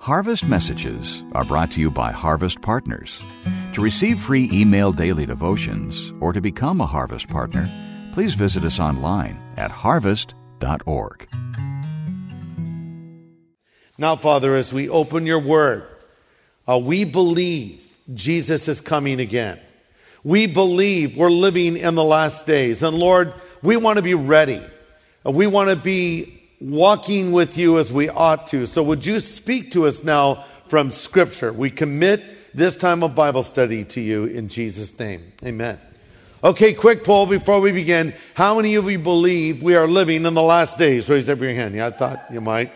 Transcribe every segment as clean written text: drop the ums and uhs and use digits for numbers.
Harvest Messages are brought to you by Harvest Partners. To receive free email daily devotions or to become a Harvest Partner, please visit us online at harvest.org. Now, Father, as we open your word, we believe Jesus is coming again. We believe we're living in the last days. And Lord, we want to be ready. We want to be walking with you as we ought to. So would you speak to us now from Scripture? We commit this time of Bible study to you in Jesus' name. Amen. Okay, quick poll before we begin. How many of you believe we are living in the last days? Raise up your hand. Yeah, I thought you might.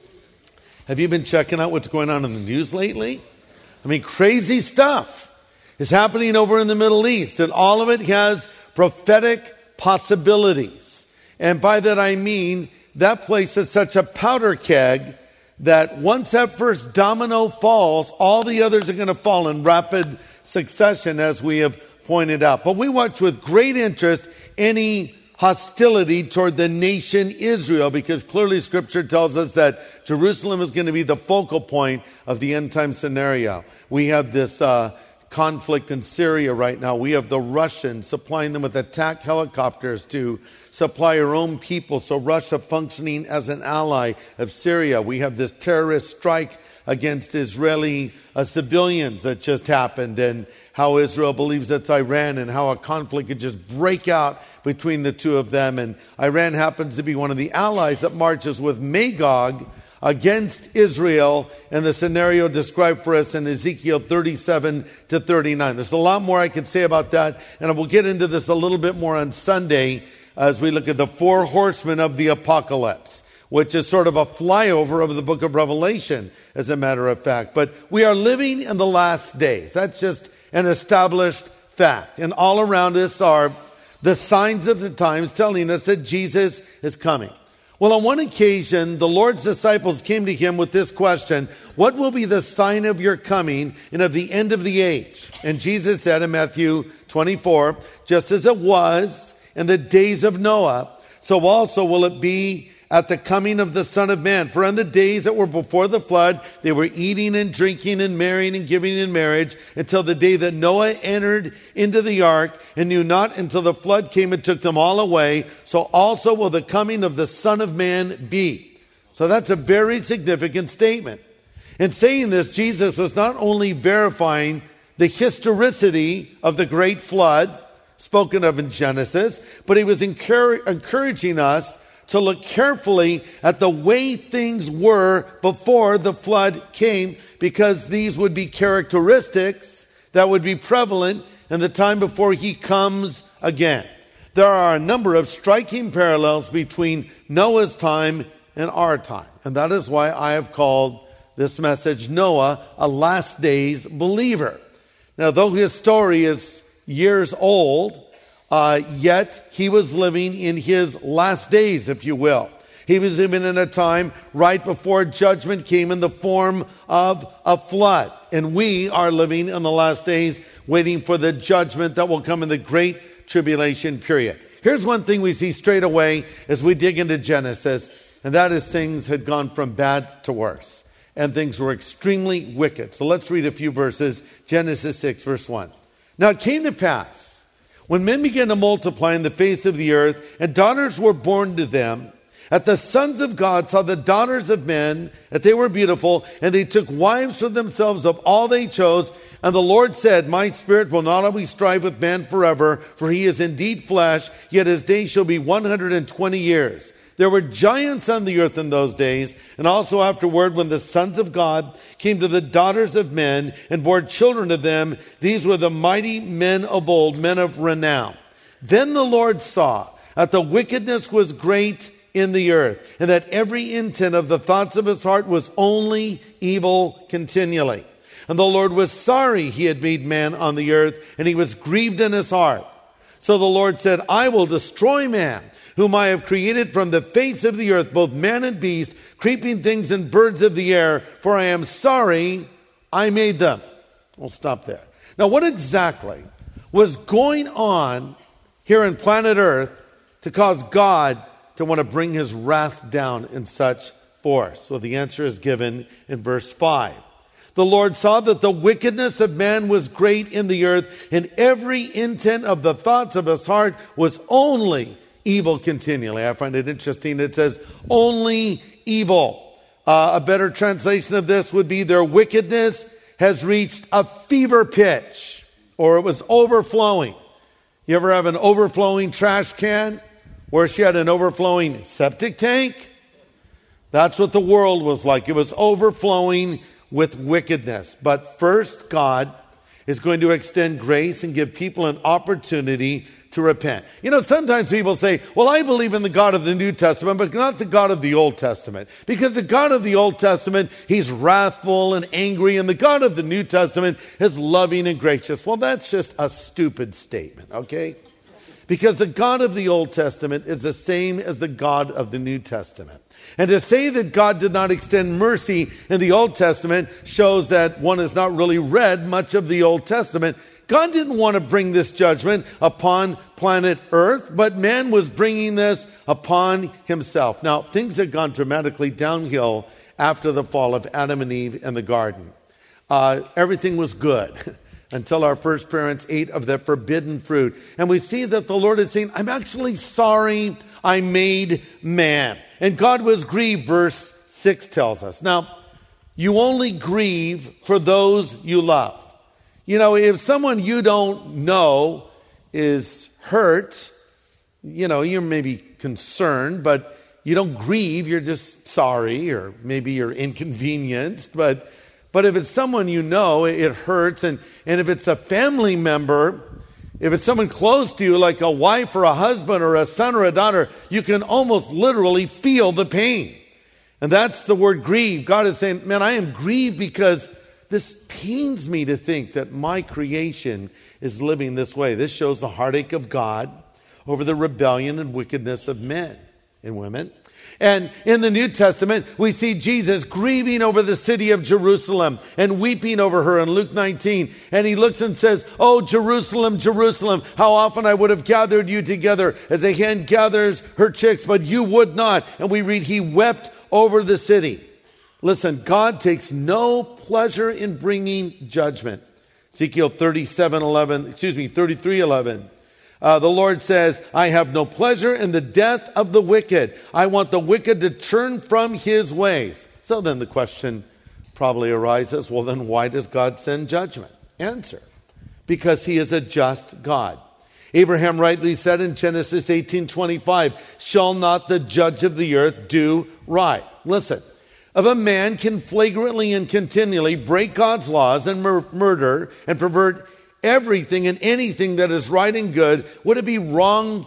Have you been checking out what's going on in the news lately? I mean, crazy stuff is happening over in the Middle East, and all of it has prophetic possibilities. And by that I mean that place is such a powder keg that once that first domino falls, all the others are going to fall in rapid succession, as we have pointed out. But we watch with great interest any hostility toward the nation Israel, because clearly Scripture tells us that Jerusalem is going to be the focal point of the end time scenario. We have this conflict in Syria right now. We have the Russians supplying them with attack helicopters to supply our own people, so Russia functioning as an ally of Syria. We have this terrorist strike against Israeli civilians that just happened, and how Israel believes it's Iran, and how a conflict could just break out between the two of them. And Iran happens to be one of the allies that marches with Magog against Israel, and the scenario described for us in Ezekiel 37 to 39. There's a lot more I could say about that, and we'll get into this a little bit more on Sunday as we look at the four horsemen of the apocalypse, which is sort of a flyover of the book of Revelation, as a matter of fact. But we are living in the last days. That's just an established fact. And all around us are the signs of the times telling us that Jesus is coming. Well, on one occasion, the Lord's disciples came to him with this question: what will be the sign of your coming and of the end of the age? And Jesus said in Matthew 24, just as it was in the days of Noah, so also will it be at the coming of the Son of Man. For in the days that were before the flood, they were eating and drinking and marrying and giving in marriage until the day that Noah entered into the ark, and knew not until the flood came and took them all away. So also will the coming of the Son of Man be. So that's a very significant statement. In saying this, Jesus was not only verifying the historicity of the great flood spoken of in Genesis, but he was encouraging us to look carefully at the way things were before the flood came, because these would be characteristics that would be prevalent in the time before he comes again. There are a number of striking parallels between Noah's time and our time, and that is why I have called this message Noah a last days believer. Now, though his story is years old, yet he was living in his last days, if you will. He was living in a time right before judgment came in the form of a flood. And we are living in the last days, waiting for the judgment that will come in the great tribulation period. Here's one thing we see straight away as we dig into Genesis, and that is things had gone from bad to worse, and things were extremely wicked. So let's read a few verses. Genesis 6, verse 1. Now it came to pass, when men began to multiply in the face of the earth, and daughters were born to them, that the sons of God saw the daughters of men, that they were beautiful, and they took wives for themselves of all they chose. And the Lord said, my spirit will not always strive with man forever, for he is indeed flesh, yet his days shall be 120 years. There were giants on the earth in those days, and also afterward, when the sons of God came to the daughters of men and bore children to them, these were the mighty men of old, men of renown. Then the Lord saw that the wickedness was great in the earth, and that every intent of the thoughts of his heart was only evil continually. And the Lord was sorry he had made man on the earth, and he was grieved in his heart. So the Lord said, I will destroy man, whom I have created from the face of the earth, both man and beast, creeping things and birds of the air, for I am sorry I made them. We'll stop there. Now, what exactly was going on here in planet Earth to cause God to want to bring his wrath down in such for? So the answer is given in verse 5. The Lord saw that the wickedness of man was great in the earth, and every intent of the thoughts of his heart was only evil continually. I find it interesting. It says only evil. A better translation of this would be their wickedness has reached a fever pitch, or it was overflowing. You ever have an overflowing trash can? Where she had an overflowing septic tank? That's what the world was like. It was overflowing with wickedness. But first, God is going to extend grace and give people an opportunity to repent. You know, sometimes people say, well, I believe in the God of the New Testament, but not the God of the Old Testament. Because the God of the Old Testament, he's wrathful and angry, and the God of the New Testament is loving and gracious. Well, that's just a stupid statement, okay? Because the God of the Old Testament is the same as the God of the New Testament. And to say that God did not extend mercy in the Old Testament shows that one has not really read much of the Old Testament. God didn't want to bring this judgment upon planet Earth, but man was bringing this upon himself. Now, things had gone dramatically downhill after the fall of Adam and Eve in the garden. Everything was good until our first parents ate of the forbidden fruit. And we see that the Lord is saying, I'm actually sorry I made man. And God was grieved, verse 6 tells us. Now, you only grieve for those you love. You know, if someone you don't know is hurt, you know, you're maybe concerned, but you don't grieve, you're just sorry, or maybe you're inconvenienced. But if it's someone you know, it hurts. And if it's a family member, if it's someone close to you, like a wife or a husband or a son or a daughter, you can almost literally feel the pain. And that's the word grieve. God is saying, man, I am grieved because this pains me to think that my creation is living this way. This shows the heartache of God over the rebellion and wickedness of men and women. And in the New Testament, we see Jesus grieving over the city of Jerusalem and weeping over her in Luke 19. And he looks and says, oh, Jerusalem, Jerusalem, how often I would have gathered you together as a hen gathers her chicks, but you would not. And we read, he wept over the city. Listen, God takes no pleasure in bringing judgment. Ezekiel 33:11. The Lord says, I have no pleasure in the death of the wicked. I want the wicked to turn from his ways. So then the question probably arises, well, then why does God send judgment? Answer, because he is a just God. Abraham rightly said in Genesis 18:25, shall not the judge of the earth do right? Listen, if a man can flagrantly and continually break God's laws and murder and pervert everything and anything that is right and good, would it be right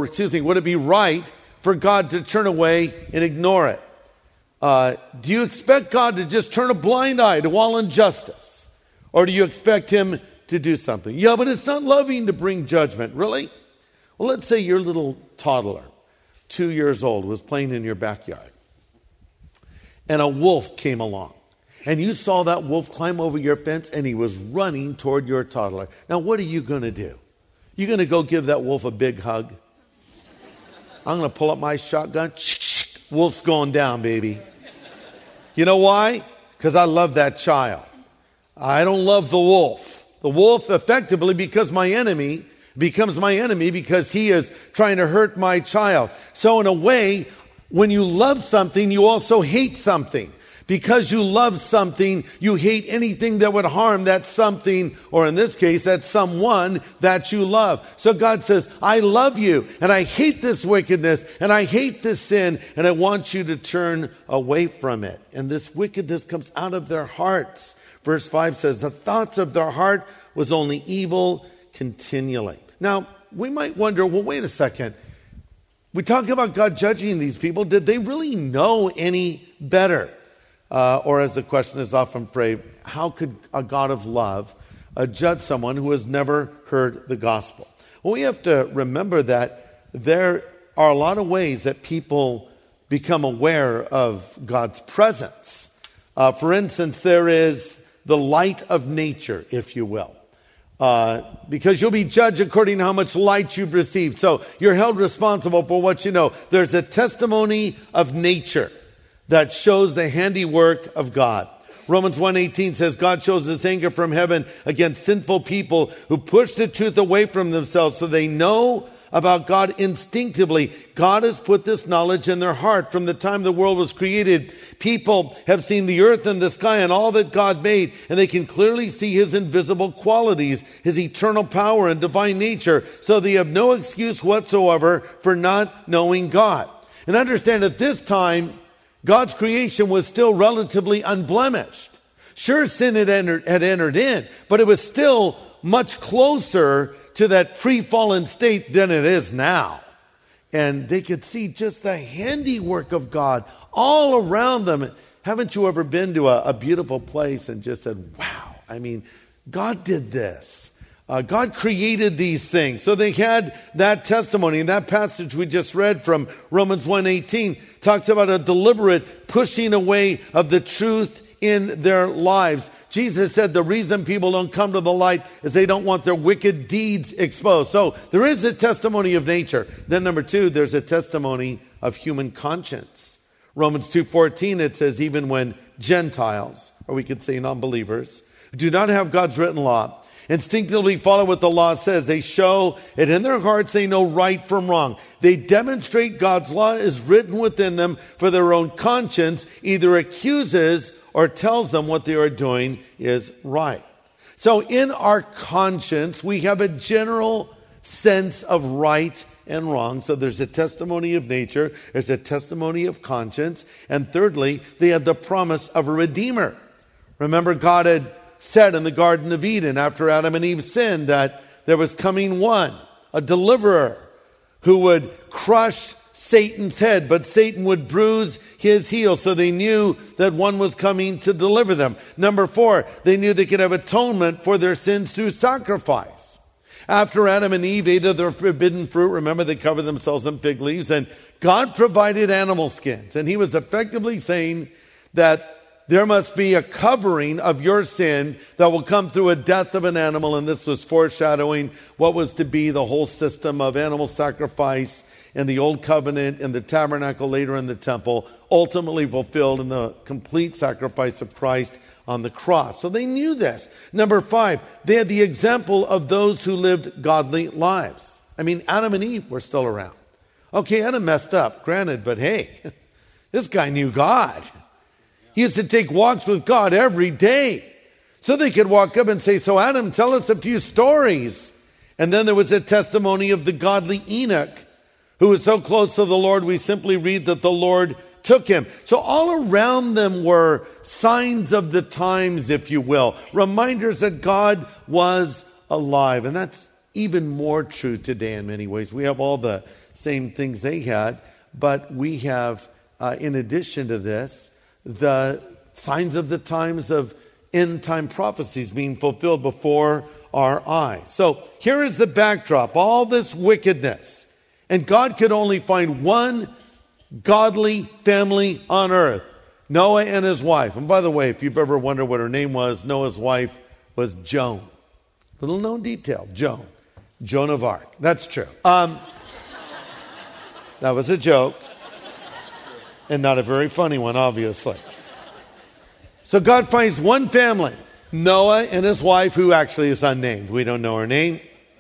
for God to turn away and ignore it? Do you expect God to just turn a blind eye to all injustice? Or do you expect him to do something? Yeah, but it's not loving to bring judgment. Really? Well, let's say your little toddler, 2 years old, was playing in your backyard, and a wolf came along. And you saw that wolf climb over your fence, and he was running toward your toddler. Now, what are you going to do? You're going to go give that wolf a big hug? I'm going to pull up my shotgun. Wolf's going down, baby. You know why? Because I love that child. I don't love the wolf. The wolf effectively becomes my enemy because he is trying to hurt my child. So in a way, when you love something, you also hate something. Because you love something, you hate anything that would harm that something, or in this case, that someone that you love. So God says, I love you, and I hate this wickedness, and I hate this sin, and I want you to turn away from it. And this wickedness comes out of their hearts. Verse 5 says, the thoughts of their heart was only evil continually. Now, we might wonder, well, wait a second. We talk about God judging these people. Did they really know any better? Or as the question is often phrased, how could a God of love judge someone who has never heard the gospel? Well, we have to remember that there are a lot of ways that people become aware of God's presence. For instance, there is the light of nature, if you will. Because you'll be judged according to how much light you've received. So you're held responsible for what you know. There's a testimony of nature that shows the handiwork of God. Romans 1:18 says, God shows his anger from heaven against sinful people who push the truth away from themselves so they know about God instinctively. God has put this knowledge in their heart. From the time the world was created, people have seen the earth and the sky and all that God made, and they can clearly see his invisible qualities, his eternal power and divine nature, so they have no excuse whatsoever for not knowing God. And understand, at this time, God's creation was still relatively unblemished. Sure, sin had entered in, but it was still much closer to that pre-fallen state than it is now. And they could see just the handiwork of God all around them. Haven't you ever been to a beautiful place and just said, wow, I mean, God did this. God created these things. So they had that testimony. And that passage we just read from Romans 1:18 talks about a deliberate pushing away of the truth in their lives. Jesus said the reason people don't come to the light is they don't want their wicked deeds exposed. So there is a testimony of nature. Then number two, there's a testimony of human conscience. Romans 2:14, it says, even when Gentiles, or we could say non-believers, do not have God's written law, instinctively follow what the law says, they show it in their hearts they know right from wrong. They demonstrate God's law is written within them, for their own conscience either accuses or tells them what they are doing is right. So in our conscience, we have a general sense of right and wrong. So there's a testimony of nature, there's a testimony of conscience, and thirdly, they had the promise of a Redeemer. Remember, God had said in the Garden of Eden after Adam and Eve sinned that there was coming one, a deliverer, who would crush Satan's head, but Satan would bruise his heel. So they knew that one was coming to deliver them. Number 4, they knew they could have atonement for their sins through sacrifice. After Adam and Eve ate of the forbidden fruit, remember they covered themselves in fig leaves, and God provided animal skins. And he was effectively saying that there must be a covering of your sin that will come through a death of an animal. And this was foreshadowing what was to be the whole system of animal sacrifice in the Old Covenant, in the tabernacle, later in the temple, ultimately fulfilled in the complete sacrifice of Christ on the cross. So they knew this. Number 5, they had the example of those who lived godly lives. I mean, Adam and Eve were still around. Okay, Adam messed up, granted, but hey, this guy knew God. He used to take walks with God every day. So they could walk up and say, so Adam, tell us a few stories. And then there was a testimony of the godly Enoch, who was so close to the Lord, we simply read that the Lord took him. So all around them were signs of the times, if you will, reminders that God was alive. And that's even more true today in many ways. We have all the same things they had, but we have, in addition to this, the signs of the times of end-time prophecies being fulfilled before our eyes. So here is the backdrop, all this wickedness. And God could only find one godly family on earth, Noah and his wife. And by the way, if you've ever wondered what her name was, Noah's wife was Joan. Little known detail, Joan of Arc. That's true. That was a joke. And not a very funny one, obviously. So God finds one family, Noah and his wife, who actually is unnamed. We don't know her name.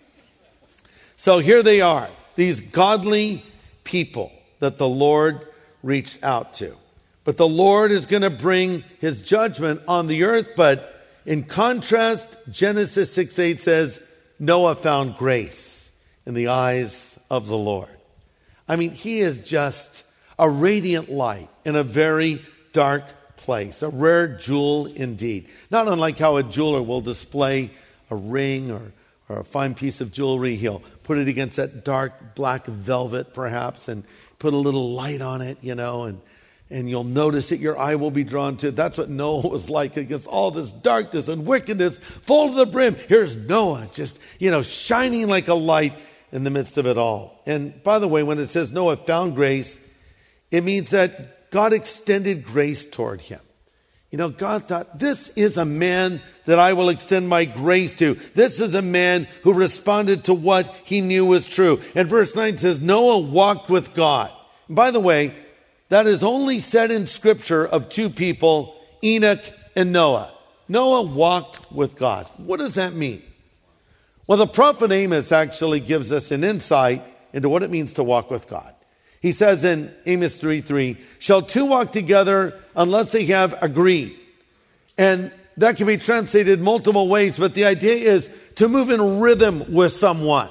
So here they are, these godly people that the Lord reached out to. But the Lord is going to bring his judgment on the earth. But in contrast, Genesis 6:8 says, Noah found grace in the eyes of the Lord. I mean, he is just a radiant light in a very dark place, a rare jewel indeed. Not unlike how a jeweler will display a ring or a fine piece of jewelry. He'll put it against that dark black velvet perhaps and put a little light on it, and you'll notice it, your eye will be drawn to it. That's what Noah was like against all this darkness and wickedness, full to the brim. Here's Noah just, shining like a light in the midst of it all. And by the way, when it says Noah found grace, it means that God extended grace toward him. God thought, this is a man that I will extend my grace to. This is a man who responded to what he knew was true. And verse 9 says, Noah walked with God. And by the way, that is only said in Scripture of two people, Enoch and Noah. Noah walked with God. What does that mean? Well, the prophet Amos actually gives us an insight into what it means to walk with God. He says in Amos 3:3, shall two walk together unless they have agreed? And that can be translated multiple ways, but the idea is to move in rhythm with someone.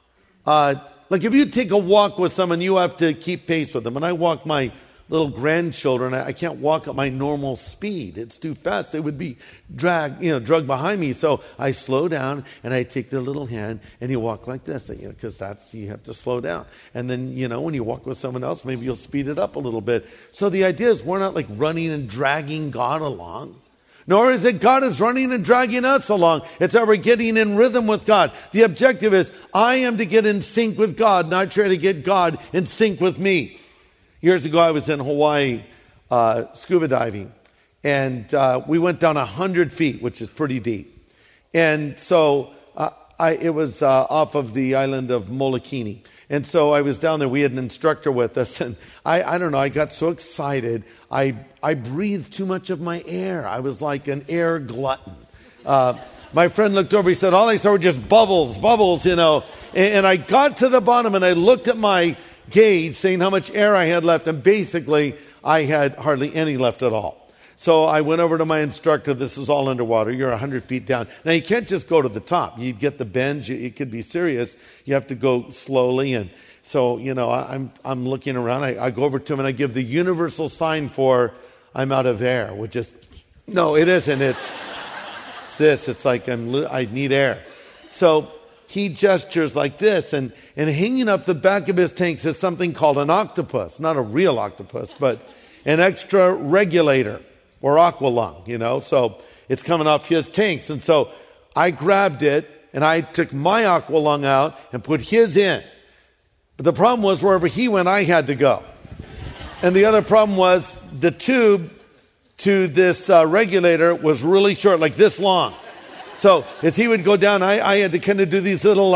Like if you take a walk with someone, you have to keep pace with them. When I walk my little grandchildren, I can't walk at my normal speed. It's too fast. They would be dragged behind me. So I slow down and I take their little hand and you walk like this, because you have to slow down. And then, when you walk with someone else, maybe you'll speed it up a little bit. So the idea is we're not like running and dragging God along. Nor is it God is running and dragging us along. It's that we're getting in rhythm with God. The objective is I am to get in sync with God, not try to get God in sync with me. Years ago, I was in Hawaii scuba diving, and we went down 100 feet, which is pretty deep. And so it was off of the island of Molokini. And so I was down there. We had an instructor with us, and I don't know, I got so excited. I breathed too much of my air. I was like an air glutton. My friend looked over, he said, all I saw were just bubbles, And I got to the bottom, and I looked at my gauge saying how much air I had left, and basically I had hardly any left at all. So I went over to my instructor. This is all underwater. You're 100 feet down. Now you can't just go to the top. You get the bends. It could be serious. You have to go slowly. And so I'm looking around. I go over to him and I give the universal sign for I'm out of air. Which is no, it isn't. It's this. It's like I need air. So he gestures like this, and hanging up the back of his tanks is something called an octopus. Not a real octopus, but an extra regulator, or aqualung, So it's coming off his tanks. And so I grabbed it, and I took my aqualung out and put his in. But the problem was wherever he went, I had to go. And the other problem was the tube to this regulator was really short, like this long. So as he would go down, I had to kind of do these little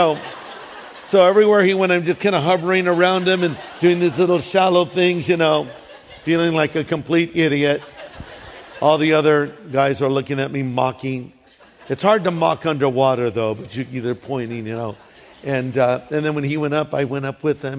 So everywhere he went, I'm just kind of hovering around him and doing these little shallow things, feeling like a complete idiot. All the other guys are looking at me mocking. It's hard to mock underwater, though, but they're pointing, And then when he went up, I went up with him,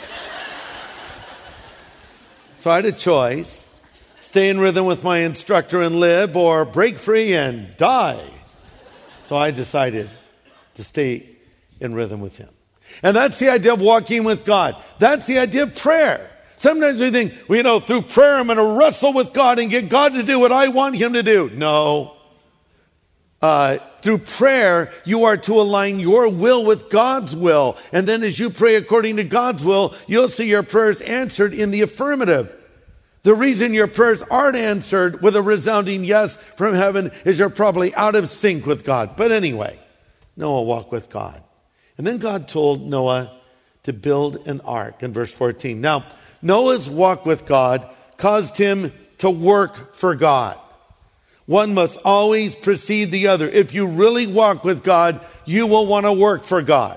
So I had a choice. Stay in rhythm with my instructor and live, or break free and die. So I decided to stay in rhythm with him. And that's the idea of walking with God. That's the idea of prayer. Sometimes we think, through prayer I'm going to wrestle with God and get God to do what I want him to do. No. Through prayer, you are to align your will with God's will. And then as you pray according to God's will, you'll see your prayers answered in the affirmative. The reason your prayers aren't answered with a resounding yes from heaven is you're probably out of sync with God. But anyway, Noah walked with God. And then God told Noah to build an ark in verse 14. Now, Noah's walk with God caused him to work for God. One must always precede the other. If you really walk with God, you will want to work for God.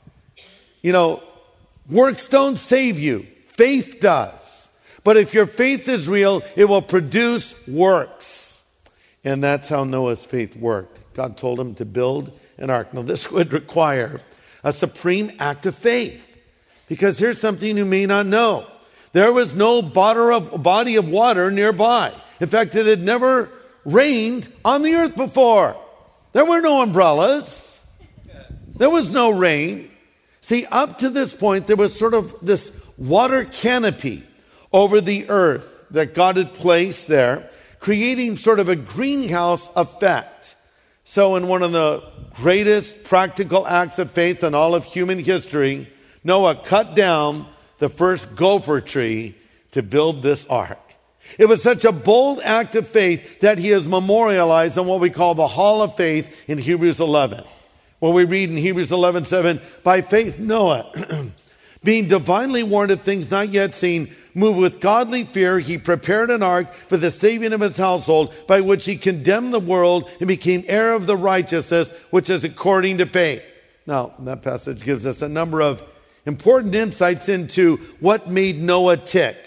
Works don't save you. Faith does. But if your faith is real, it will produce works. And that's how Noah's faith worked. God told him to build an ark. Now, this would require a supreme act of faith. Because here's something you may not know. There was no body of water nearby. In fact, it had never rained on the earth before. There were no umbrellas. There was no rain. See, up to this point, there was sort of this water canopy over the earth that God had placed there, creating sort of a greenhouse effect. So in one of the greatest practical acts of faith in all of human history, Noah cut down the first gopher tree to build this ark. It was such a bold act of faith that he is memorialized in what we call the Hall of Faith in Hebrews 11. Where we read in Hebrews 11:7, by faith Noah, being divinely warned of things not yet seen, moved with godly fear, he prepared an ark for the saving of his household, by which he condemned the world and became heir of the righteousness, which is according to faith. Now, that passage gives us a number of important insights into what made Noah tick.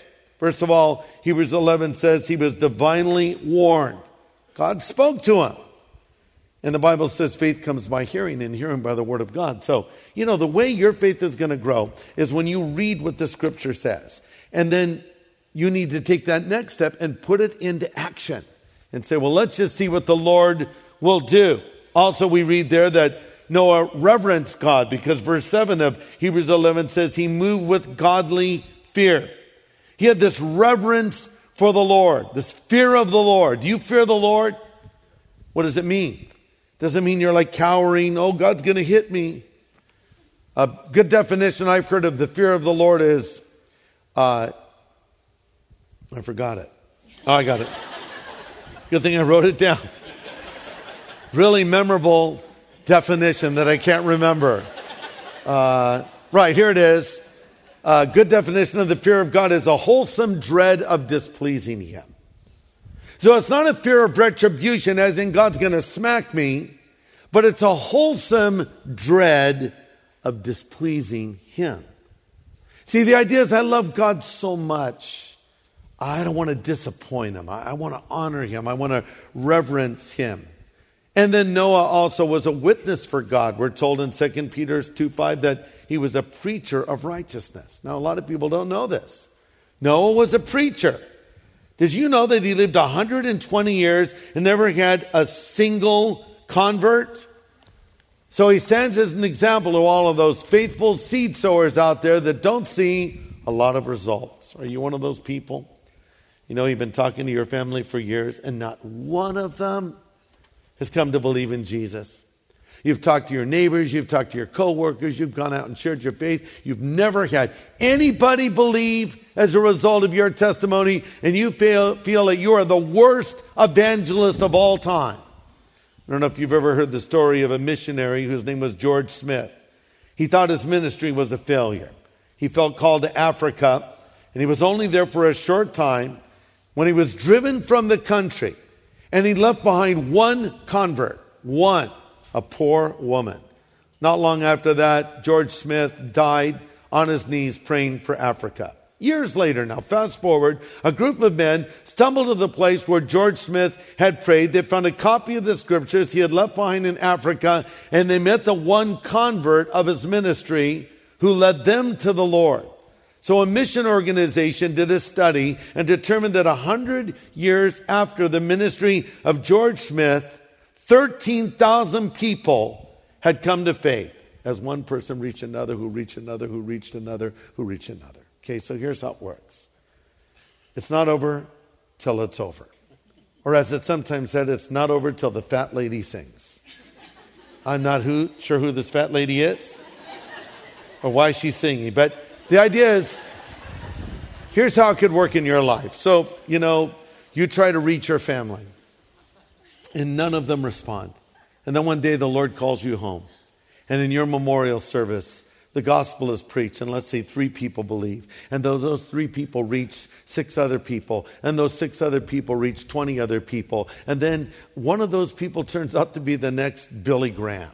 First of all, Hebrews 11 says he was divinely warned. God spoke to him. And the Bible says faith comes by hearing, and hearing by the word of God. So, the way your faith is going to grow is when you read what the scripture says. And then you need to take that next step and put it into action. And say, well, let's just see what the Lord will do. Also, we read there that Noah reverenced God, because verse 7 of Hebrews 11 says he moved with godly fear. He had this reverence for the Lord, this fear of the Lord. Do you fear the Lord? What does it mean? Doesn't mean you're like cowering, oh, God's going to hit me. A good definition I've heard of the fear of the Lord is, I forgot it. Oh, I got it. Good thing I wrote it down. Really memorable definition that I can't remember. Right, here it is. Good definition of the fear of God is a wholesome dread of displeasing him. So it's not a fear of retribution, as in God's going to smack me, but it's a wholesome dread of displeasing him. See, the idea is I love God so much, I don't want to disappoint him. I want to honor him. I want to reverence him. And then Noah also was a witness for God. We're told in 2 Peter 2:5 that he was a preacher of righteousness. Now, a lot of people don't know this. Noah was a preacher. Did you know that he lived 120 years and never had a single convert? So he stands as an example to all of those faithful seed sowers out there that don't see a lot of results. Are you one of those people? You've been talking to your family for years and not one of them has come to believe in Jesus. You've talked to your neighbors, you've talked to your coworkers, you've gone out and shared your faith. You've never had anybody believe as a result of your testimony, and you feel that you are the worst evangelist of all time. I don't know if you've ever heard the story of a missionary whose name was George Smith. He thought his ministry was a failure. He felt called to Africa, and he was only there for a short time when he was driven from the country, and he left behind one convert, a poor woman. Not long after that, George Smith died on his knees praying for Africa. Years later now, fast forward, a group of men stumbled to the place where George Smith had prayed. They found a copy of the scriptures he had left behind in Africa, and they met the one convert of his ministry who led them to the Lord. So a mission organization did a study and determined that 100 years after the ministry of George Smith, 13,000 people had come to faith as one person reached another, who reached another, who reached another, who reached another. Okay, so here's how it works. It's not over till it's over. Or as it's sometimes said, it's not over till the fat lady sings. I'm not sure who this fat lady is or why she's singing, but the idea is, here's how it could work in your life. So, you try to reach your family, and none of them respond. And then one day the Lord calls you home. And in your memorial service, the gospel is preached, and let's say 3 people believe. And those 3 people reach 6 other people, and those 6 other people reach 20 other people. And then one of those people turns out to be the next Billy Graham,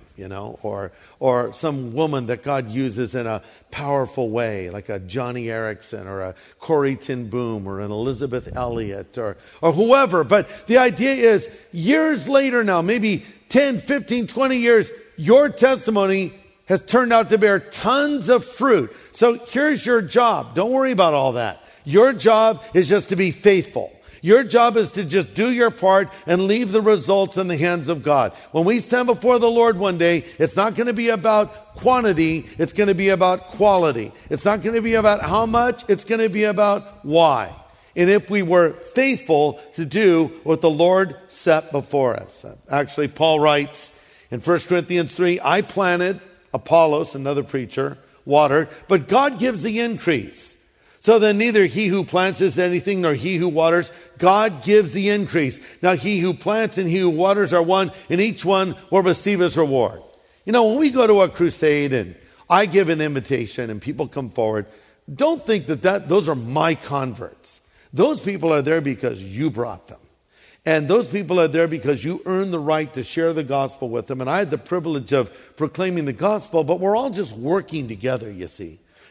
or some woman that God uses in a powerful way, like a Johnny Erickson or a Corrie ten Boom or an Elizabeth Elliot or whoever. But the idea is, years later now, maybe 10, 15, 20 years, your testimony has turned out to bear tons of fruit. So here's your job. Don't worry about all that. Your job is just to be faithful. Your job is to just do your part and leave the results in the hands of God. When we stand before the Lord one day, it's not going to be about quantity. It's going to be about quality. It's not going to be about how much. It's going to be about why. And if we were faithful to do what the Lord set before us. Actually, Paul writes in 1 Corinthians 3, I planted, Apollos, another preacher, watered, but God gives the increase. So then neither he who plants is anything nor he who waters. God gives the increase. Now he who plants and he who waters are one, and each one will receive his reward. When we go to a crusade and I give an invitation and people come forward, don't think that those are my converts. Those people are there because you brought them. And those people are there because you earned the right to share the gospel with them. And I had the privilege of proclaiming the gospel, but we're all just working together, you see.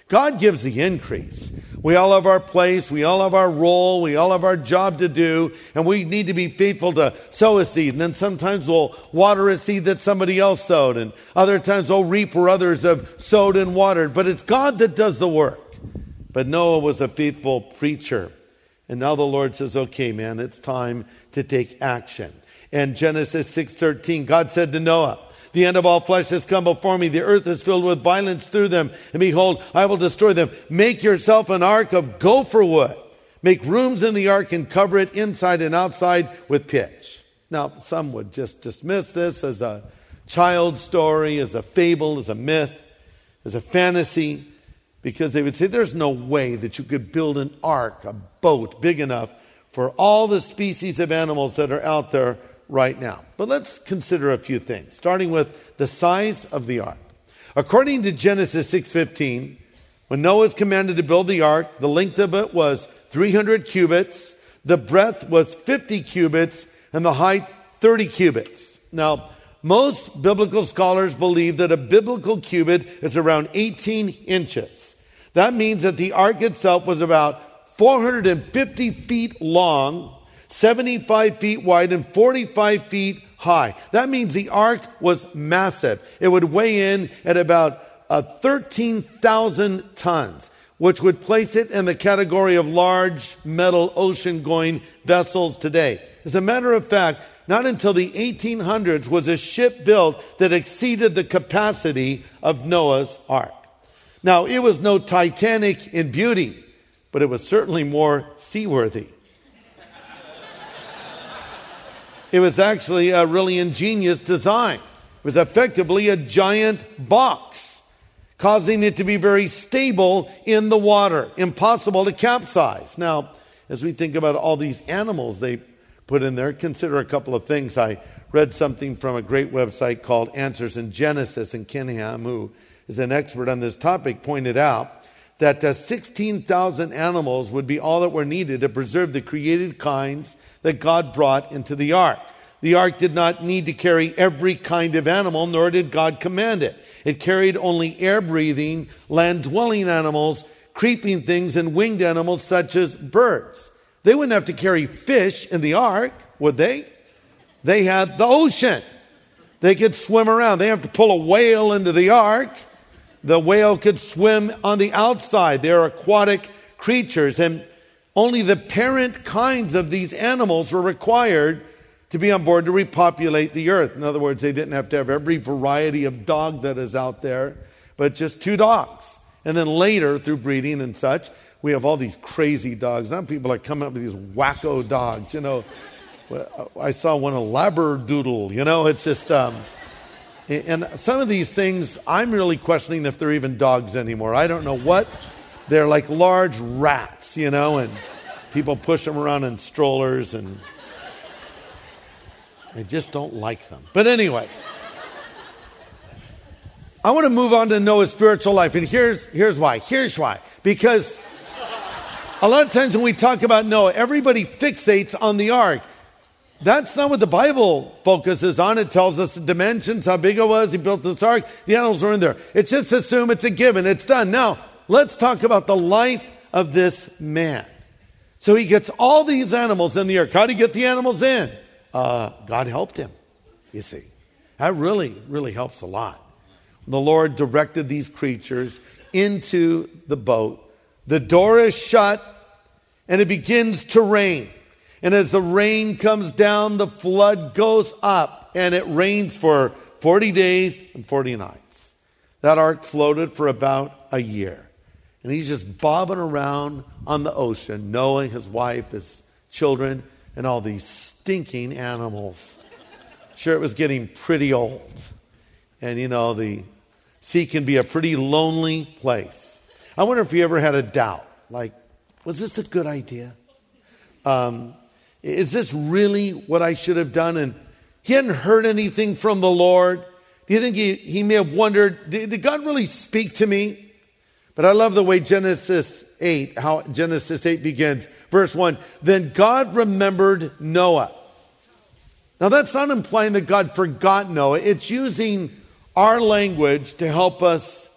God gives the increase. We all have our place, we all have our role, we all have our job to do, and we need to be faithful to sow a seed. And then sometimes we'll water a seed that somebody else sowed, and other times we'll reap where others have sowed and watered. But it's God that does the work. But Noah was a faithful preacher. And now the Lord says, okay, man, it's time to take action. And Genesis 6:13, God said to Noah, the end of all flesh has come before me. The earth is filled with violence through them. And behold, I will destroy them. Make yourself an ark of gopher wood. Make rooms in the ark and cover it inside and outside with pitch. Now, some would just dismiss this as a child's story, as a fable, as a myth, as a fantasy, because they would say there's no way that you could build an ark, a boat big enough for all the species of animals that are out there right now. But let's consider a few things, starting with the size of the ark. According to Genesis 6:15, when Noah was commanded to build the ark, the length of it was 300 cubits, the breadth was 50 cubits, and the height 30 cubits. Now, most biblical scholars believe that a biblical cubit is around 18 inches. That means that the ark itself was about 450 feet long, 75 feet wide, and 45 feet high. That means the ark was massive. It would weigh in at about 13,000 tons, which would place it in the category of large metal ocean-going vessels today. As a matter of fact, not until the 1800s was a ship built that exceeded the capacity of Noah's ark. Now, it was no Titanic in beauty, but it was certainly more seaworthy. It was actually a really ingenious design. It was effectively a giant box, causing it to be very stable in the water, impossible to capsize. Now, as we think about all these animals they put in there, consider a couple of things. I read something from a great website called Answers in Genesis, and Ken Ham, who is an expert on this topic, pointed out that 16,000 animals would be all that were needed to preserve the created kinds that God brought into the ark. The ark did not need to carry every kind of animal, nor did God command it. It carried only air-breathing, land-dwelling animals, creeping things, and winged animals such as birds. They wouldn't have to carry fish in the ark, would they? They had the ocean. They could swim around. They have to pull a whale into the ark. The whale could swim on the outside. They're aquatic creatures, and only the parent kinds of these animals were required to be on board to repopulate the earth. In other words, they didn't have to have every variety of dog that is out there, but just 2 dogs. And then later, through breeding and such, we have all these crazy dogs. Now people are coming up with these wacko dogs. You know, I saw one, a Labradoodle. You know, it's just... And some of these things, I'm really questioning if they're even dogs anymore. I don't know what. They're like large rats, you know, and people push them around in strollers, and I just don't like them. But anyway, I want to move on to Noah's spiritual life. And here's why. Here's why. Because a lot of times when we talk about Noah, everybody fixates on the ark. That's not what the Bible focuses on. It tells us the dimensions, how big it was. He built this ark. The animals were in there. It's just assume it's a given. It's done. Now, let's talk about the life of this man. So he gets all these animals in the ark. How did he get the animals in? God helped him, you see. That really, really helps a lot. The Lord directed these creatures into the boat. The door is shut, and it begins to rain. And as the rain comes down, the flood goes up, and it rains for 40 days and 40 nights. That ark floated for about a year. And he's just bobbing around on the ocean, Noah, his wife, his children, and all these stinking animals. Sure, it was getting pretty old. And, you know, the sea can be a pretty lonely place. I wonder if you ever had a doubt, like, was this a good idea? Is this really what I should have done? And he hadn't heard anything from the Lord. Do you think he may have wondered, did God really speak to me? But I love the way Genesis 8 begins. Verse 1, then God remembered Noah. Now that's not implying that God forgot Noah. It's using our language to help us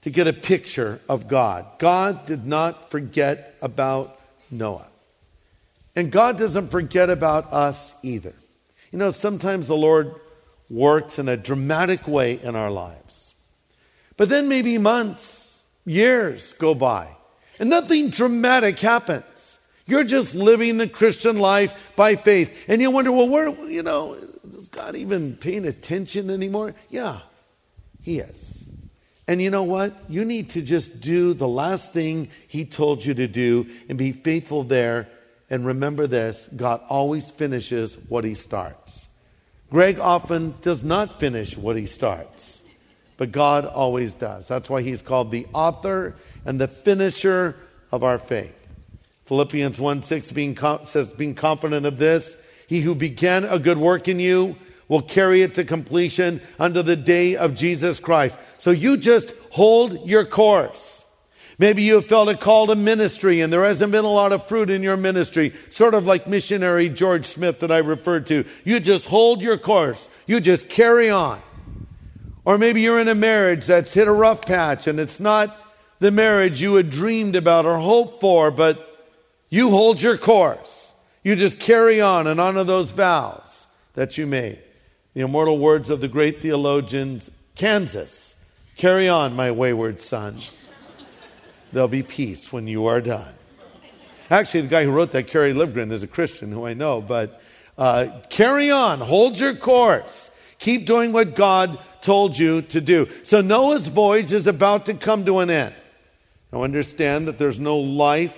to get a picture of God. God did not forget about Noah. And God doesn't forget about us either. You know, sometimes the Lord works in a dramatic way in our lives. But then maybe months, years go by, and nothing dramatic happens. You're just living the Christian life by faith. And you wonder, well, is God even paying attention anymore? Yeah, He is. And you know what? You need to just do the last thing He told you to do and be faithful there. And remember this, God always finishes what He starts. Greg often does not finish what he starts, but God always does. That's why He's called the author and the finisher of our faith. Philippians 1:6 says, being confident of this, He who began a good work in you will carry it to completion unto the day of Jesus Christ. So you just hold your course. Maybe you have felt a call to ministry and there hasn't been a lot of fruit in your ministry, sort of like missionary George Smith that I referred to. You just hold your course. You just carry on. Or maybe you're in a marriage that's hit a rough patch and it's not the marriage you had dreamed about or hoped for, but you hold your course. You just carry on and honor those vows that you made. The immortal words of the great theologian Kansas, carry on, my wayward son. There'll be peace when you are done. Actually, the guy who wrote that, Kerry Livgren, is a Christian who I know, but carry on, hold your course. Keep doing what God told you to do. So Noah's voyage is about to come to an end. Now understand that there's no life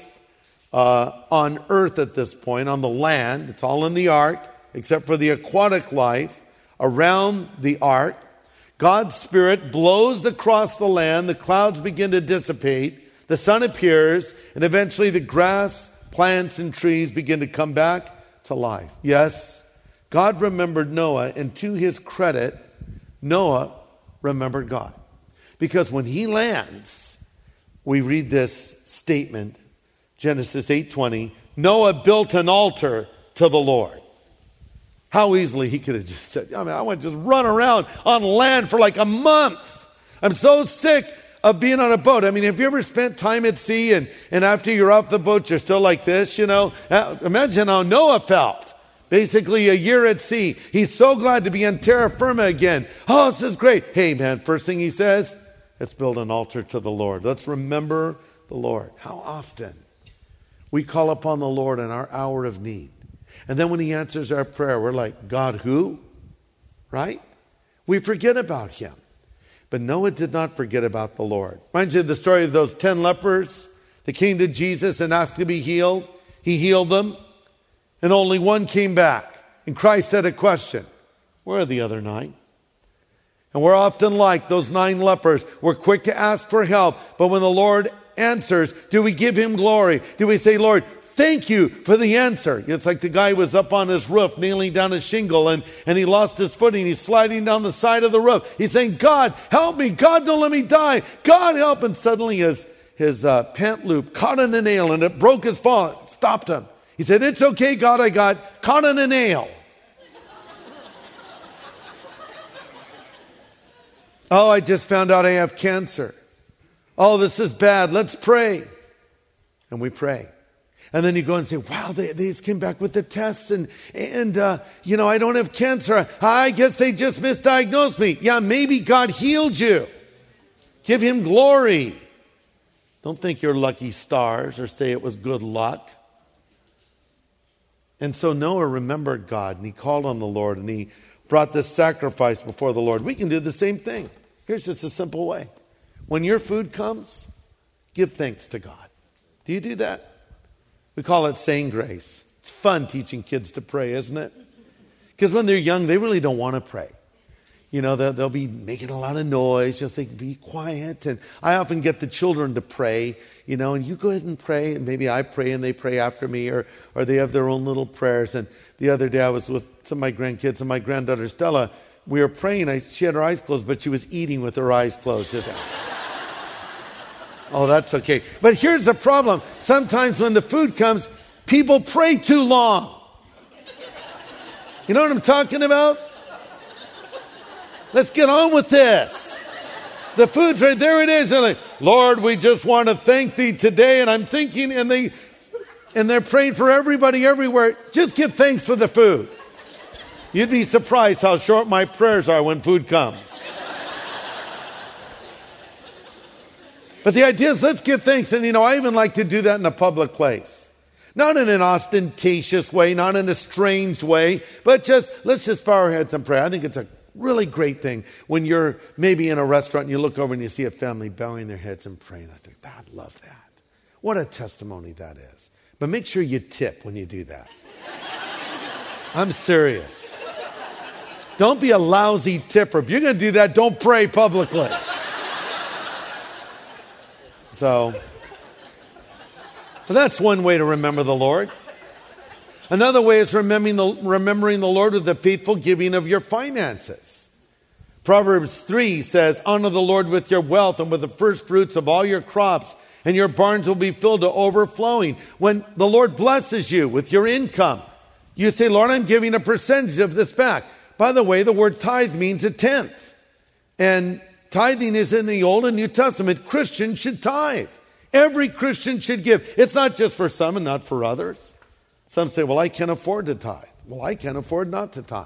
on earth at this point, on the land. It's all in the ark, except for the aquatic life around the ark. God's Spirit blows across the land. The clouds begin to dissipate. The sun appears, and eventually the grass, plants, and trees begin to come back to life. Yes, God remembered Noah, and to his credit, Noah remembered God. Because when he lands, we read this statement, Genesis 8:20, Noah built an altar to the Lord. How easily he could have just said, I want to just run around on land for like a month. I'm so sick of being on a boat. I mean, have you ever spent time at sea and after you're off the boat, you're still like this, you know? Imagine how Noah felt. Basically a year at sea. He's so glad to be on terra firma again. Oh, this is great. Hey, man, first thing he says, let's build an altar to the Lord. Let's remember the Lord. How often we call upon the Lord in our hour of need. And then when He answers our prayer, we're like, God who? Right? We forget about Him. But Noah did not forget about the Lord. Reminds you of the story of those 10 lepers that came to Jesus and asked to be healed. He healed them, and only one came back. And Christ had a question. Where are the other 9? And we're often like those 9 lepers. We're quick to ask for help, but when the Lord answers, do we give Him glory? Do we say, Lord, thank you for the answer? It's like the guy who was up on his roof nailing down a shingle and he lost his footing. He's sliding down the side of the roof. He's saying, God, help me. God, don't let me die. God, help. And suddenly his pant loop caught in a nail and it broke his fall. It stopped him. He said, it's okay, God, I got caught in a nail. Oh, I just found out I have cancer. Oh, this is bad. Let's pray. And we pray. And then you go and say, wow, they just came back with the tests and I don't have cancer. I guess they just misdiagnosed me. Yeah, maybe God healed you. Give Him glory. Don't think you're lucky stars or say it was good luck. And so Noah remembered God and he called on the Lord and he brought this sacrifice before the Lord. We can do the same thing. Here's just a simple way. When your food comes, give thanks to God. Do you do that? We call it saying grace. It's fun teaching kids to pray, isn't it? Because when they're young, they really don't want to pray. You know, they'll be making a lot of noise. You'll say, be quiet. And I often get the children to pray, and you go ahead and pray. And maybe I pray and they pray after me or they have their own little prayers. And the other day I was with some of my grandkids and my granddaughter Stella. We were praying. She had her eyes closed, but she was eating with her eyes closed. Oh, that's okay. But here's the problem. Sometimes when the food comes, people pray too long. You know what I'm talking about? Let's get on with this. The food's right there. It is. And like, Lord, we just want to thank thee today. And I'm thinking, and they're praying for everybody everywhere. Just give thanks for the food. You'd be surprised how short my prayers are when food comes. But the idea is let's give thanks. And I even like to do that in a public place. Not in an ostentatious way, not in a strange way, but let's just bow our heads and pray. I think it's a really great thing when you're maybe in a restaurant and you look over and you see a family bowing their heads and praying. I think, I love that. What a testimony that is. But make sure you tip when you do that. I'm serious. Don't be a lousy tipper. If you're going to do that, don't pray publicly. So, that's one way to remember the Lord. Another way is remembering the Lord with the faithful giving of your finances. Proverbs 3 says, honor the Lord with your wealth and with the first fruits of all your crops, and your barns will be filled to overflowing. When the Lord blesses you with your income, you say, Lord, I'm giving a percentage of this back. By the way, the word tithe means a tenth. And tithing is in the Old and New Testament. Christians should tithe. Every Christian should give. It's not just for some and not for others. Some say, well, I can't afford to tithe. Well, I can't afford not to tithe.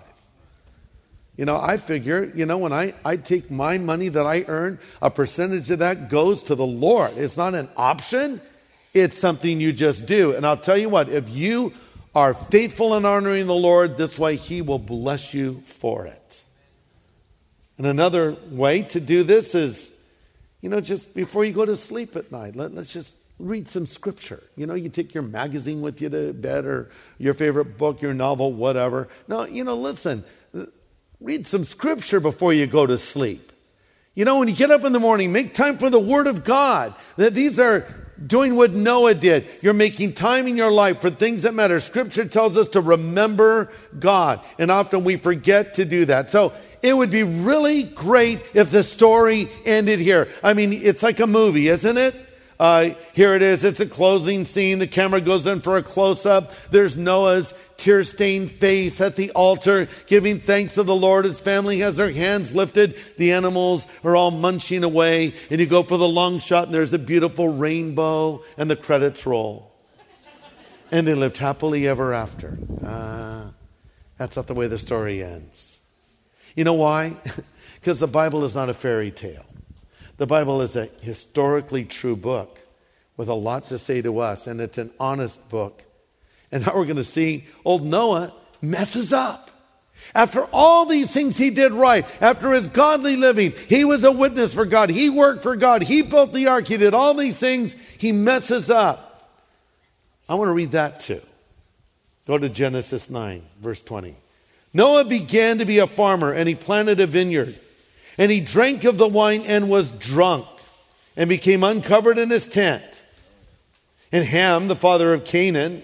I figure, when I take my money that I earn, a percentage of that goes to the Lord. It's not an option. It's something you just do. And I'll tell you what, if you are faithful in honoring the Lord this way, He will bless you for it. And another way to do this is, just before you go to sleep at night, let's just read some scripture. You take your magazine with you to bed or your favorite book, your novel, whatever. No, listen, read some scripture before you go to sleep. When you get up in the morning, make time for the Word of God. These are doing what Noah did. You're making time in your life for things that matter. Scripture tells us to remember God, and often we forget to do that. So it would be really great if the story ended here. I mean, it's like a movie, isn't it? Here it is. It's a closing scene. The camera goes in for a close-up. There's Noah's tear-stained face at the altar, giving thanks to the Lord. His family has their hands lifted. The animals are all munching away. And you go for the long shot, and there's a beautiful rainbow, and the credits roll. And they lived happily ever after. That's not the way the story ends. You know why? Because the Bible is not a fairy tale. The Bible is a historically true book with a lot to say to us, and it's an honest book. And now we're going to see old Noah messes up. After all these things he did right, after his godly living, he was a witness for God, he worked for God, he built the ark, he did all these things, he messes up. I want to read that too. Go to Genesis 9, verse 20. Noah began to be a farmer, and he planted a vineyard. And he drank of the wine and was drunk and became uncovered in his tent. And Ham, the father of Canaan,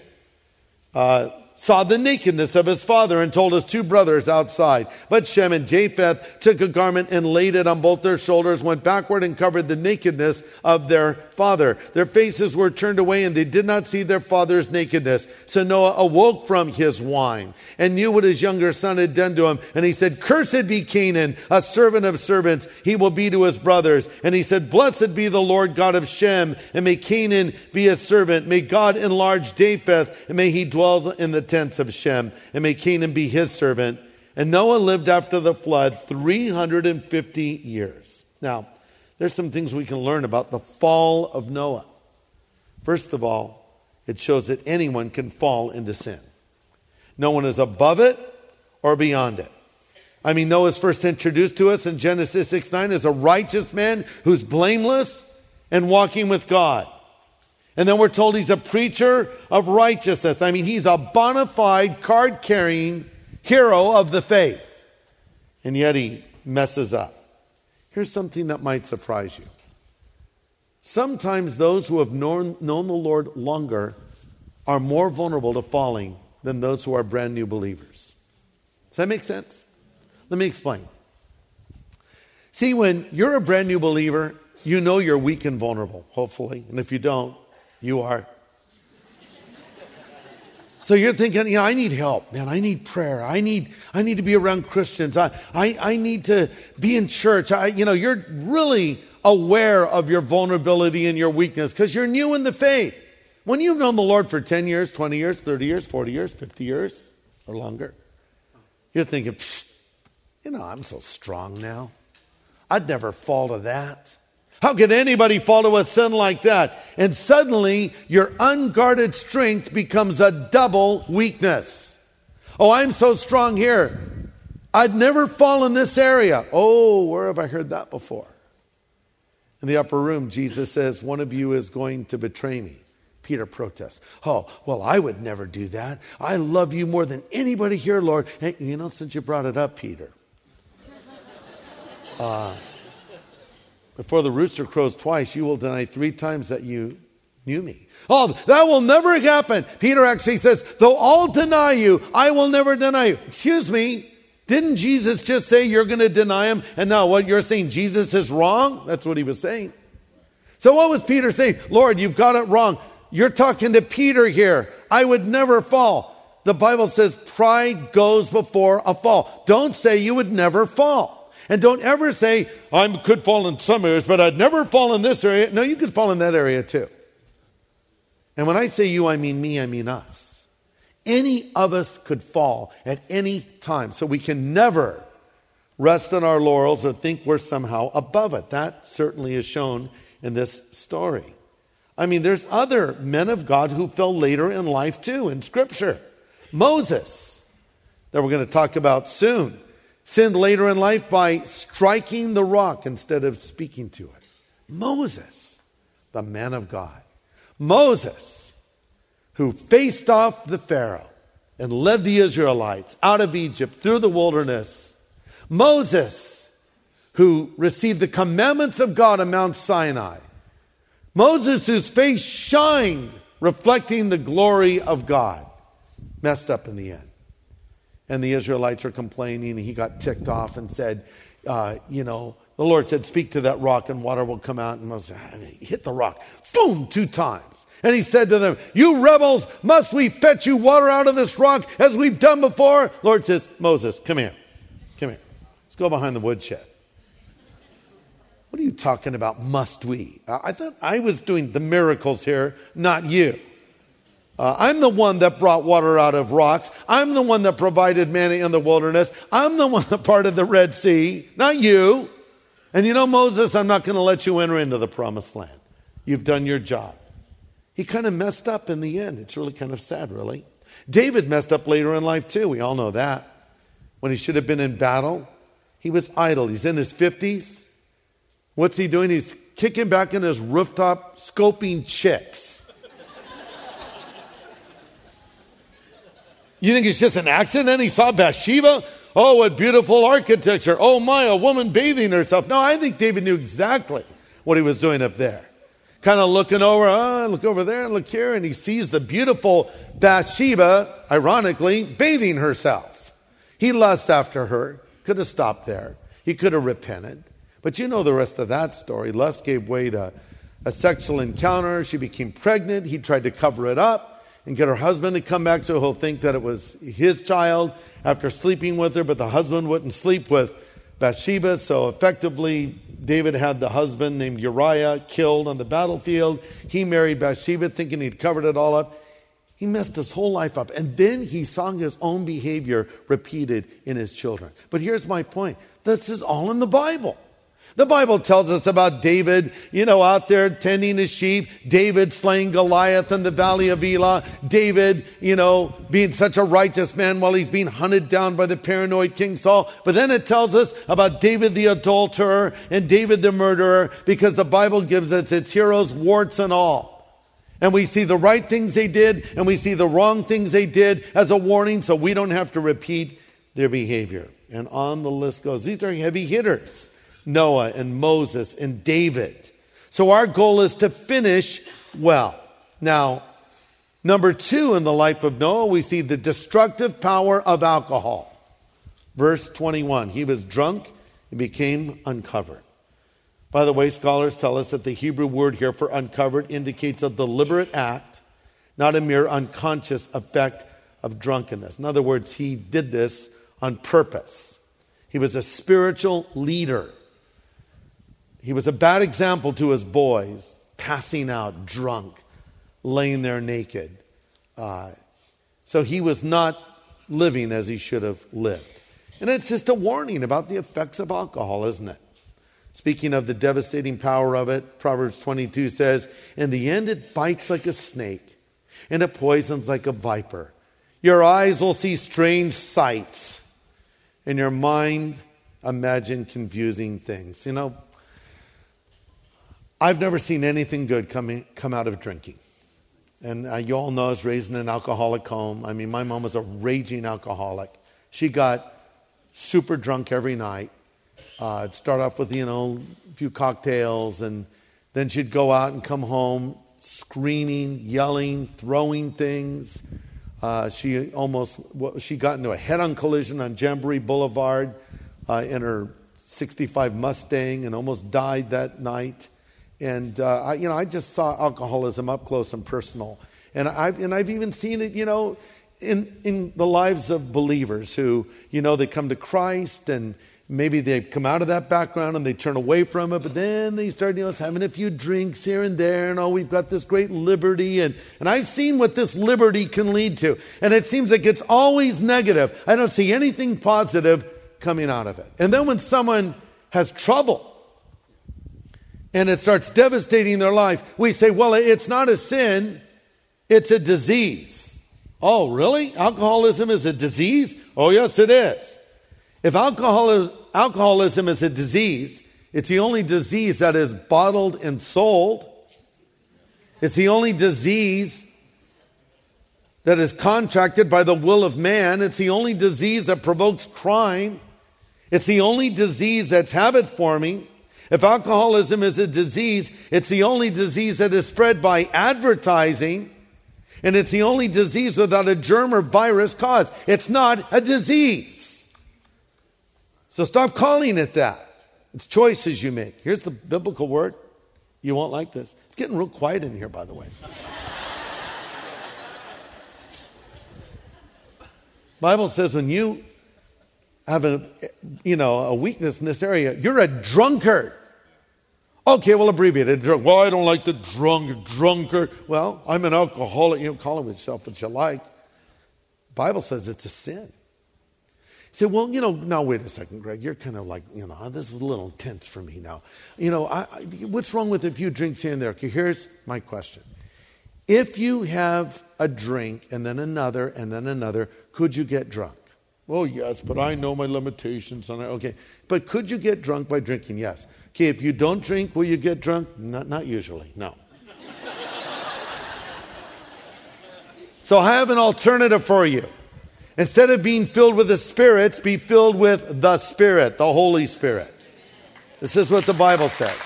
saw the nakedness of his father and told his two brothers outside. But Shem and Japheth took a garment and laid it on both their shoulders, went backward and covered the nakedness of their father. Their faces were turned away and they did not see their father's nakedness. So Noah awoke from his wine and knew what his younger son had done to him. And he said, cursed be Canaan, a servant of servants. He will be to his brothers. And he said, blessed be the Lord God of Shem, and may Canaan be his servant. May God enlarge Japheth, and may he dwell in the tents of Shem, and may Canaan be his servant. And Noah lived after the flood 350 years. Now, there's some things we can learn about the fall of Noah. First of all, it shows that anyone can fall into sin. No one is above it or beyond it. I mean, Noah's first introduced to us in Genesis 6:9 as a righteous man who's blameless and walking with God. And then we're told he's a preacher of righteousness. I mean, he's a bona fide, card-carrying hero of the faith. And yet he messes up. Here's something that might surprise you. Sometimes those who have known the Lord longer are more vulnerable to falling than those who are brand new believers. Does that make sense? Let me explain. See, when you're a brand new believer, you know you're weak and vulnerable, hopefully. And if you don't, you are. So you're thinking, I need help, man. I need prayer. I need to be around Christians. I need to be in church. You're really aware of your vulnerability and your weakness because you're new in the faith. When you've known the Lord for 10 years, 20 years, 30 years, 40 years, 50 years, or longer, you're thinking, I'm so strong now. I'd never fall to that. How could anybody fall to a sin like that? And suddenly, your unguarded strength becomes a double weakness. Oh, I'm so strong here. I'd never fall in this area. Oh, where have I heard that before? In the upper room, Jesus says, one of you is going to betray me. Peter protests. Oh, well, I would never do that. I love you more than anybody here, Lord. Hey, since you brought it up, Peter. Before the rooster crows twice, you will deny 3 times that you knew me. Oh, that will never happen. Peter actually says, though all deny you, I will never deny you. Excuse me, didn't Jesus just say you're going to deny him? And now what you're saying, Jesus is wrong? That's what he was saying. So what was Peter saying? Lord, you've got it wrong. You're talking to Peter here. I would never fall. The Bible says pride goes before a fall. Don't say you would never fall. And don't ever say, I could fall in some areas, but I'd never fall in this area. No, you could fall in that area too. And when I say you, I mean me, I mean us. Any of us could fall at any time. So we can never rest on our laurels or think we're somehow above it. That certainly is shown in this story. There's other men of God who fell later in life too in Scripture. Moses, that we're going to talk about soon, sinned later in life by striking the rock instead of speaking to it. Moses, the man of God. Moses, who faced off the Pharaoh and led the Israelites out of Egypt through the wilderness. Moses, who received the commandments of God on Mount Sinai. Moses, whose face shined, reflecting the glory of God, messed up in the end. And the Israelites are complaining, and he got ticked off and said, the Lord said, speak to that rock and water will come out. And Moses hit the rock, boom, 2 times. And he said to them, you rebels, must we fetch you water out of this rock as we've done before? Lord says, Moses, come here. Let's go behind the woodshed. What are you talking about, must we? I thought I was doing the miracles here, not you. I'm the one that brought water out of rocks. I'm the one that provided manna in the wilderness. I'm the one that parted the Red Sea, not you. And Moses, I'm not going to let you enter into the promised land. You've done your job. He kind of messed up in the end. It's really kind of sad, really. David messed up later in life too. We all know that. When he should have been in battle, he was idle. He's in his 50s. What's he doing? He's kicking back in his rooftop, scoping chicks. You think it's just an accident? He saw Bathsheba? Oh, what beautiful architecture. Oh my, a woman bathing herself. No, I think David knew exactly what he was doing up there. Kind of looking over, look over there, look here, and he sees the beautiful Bathsheba, ironically, bathing herself. He lusts after her. Could have stopped there. He could have repented. But you know the rest of that story. Lust gave way to a sexual encounter. She became pregnant. He tried to cover it up and get her husband to come back so he'll think that it was his child after sleeping with her, but the husband wouldn't sleep with Bathsheba. So effectively, David had the husband named Uriah killed on the battlefield. He married Bathsheba thinking he'd covered it all up. He messed his whole life up. And then he saw his own behavior repeated in his children. But here's my point. This is all in the Bible. The Bible tells us about David, out there tending his sheep. David slaying Goliath in the valley of Elah. David, being such a righteous man while he's being hunted down by the paranoid King Saul. But then it tells us about David the adulterer and David the murderer, because the Bible gives us its heroes, warts and all. And we see the right things they did, and we see the wrong things they did as a warning, so we don't have to repeat their behavior. And on the list goes. These are heavy hitters. Noah and Moses and David. So our goal is to finish well. Now, number 2 in the life of Noah, we see the destructive power of alcohol. Verse 21, he was drunk and became uncovered. By the way, scholars tell us that the Hebrew word here for uncovered indicates a deliberate act, not a mere unconscious effect of drunkenness. In other words, he did this on purpose. He was a spiritual leader. He was a bad example to his boys, passing out drunk, laying there naked. So he was not living as he should have lived. And it's just a warning about the effects of alcohol, isn't it? Speaking of the devastating power of it, Proverbs 22 says, in the end it bites like a snake, and it poisons like a viper. Your eyes will see strange sights, and your mind imagine confusing things. You know, I've never seen anything good come out of drinking. And you all know I was raised in an alcoholic home. I mean, my mom was a raging alcoholic. She got super drunk every night. It'd start off with, a few cocktails, and then she'd go out and come home screaming, yelling, throwing things. She got into a head-on collision on Jamboree Boulevard in her 65 Mustang and almost died that night. And I just saw alcoholism up close and personal. And I've even seen it, in the lives of believers who, they come to Christ and maybe they've come out of that background and they turn away from it, but then they start, having a few drinks here and there, and we've got this great liberty, and I've seen what this liberty can lead to, and it seems like it's always negative. I don't see anything positive coming out of it. And then when someone has trouble and it starts devastating their life, we say, well, it's not a sin, it's a disease. Oh, really? Alcoholism is a disease? Oh, yes, it is. If alcoholism is a disease, it's the only disease that is bottled and sold. It's the only disease that is contracted by the will of man. It's the only disease that provokes crime. It's the only disease that's habit-forming. If alcoholism is a disease, it's the only disease that is spread by advertising. And it's the only disease without a germ or virus cause. It's not a disease. So stop calling it that. It's choices you make. Here's the biblical word. You won't like this. It's getting real quiet in here, by the way. Bible says when you have a weakness in this area, you're a drunkard. Okay, we'll abbreviate it. Well, I don't like the drunkard. Well, I'm an alcoholic. Call it yourself what you like. Bible says it's a sin. You say, well, now wait a second, Greg. You're kind of like, this is a little intense for me now. What's wrong with a few drinks here and there? Okay, here's my question. If you have a drink and then another, could you get drunk? Oh, yes, but I know my limitations on it. Okay, but could you get drunk by drinking? Yes. Okay, if you don't drink, will you get drunk? Not usually, no. So I have an alternative for you. Instead of being filled with the spirits, be filled with the Spirit, the Holy Spirit. This is what the Bible says.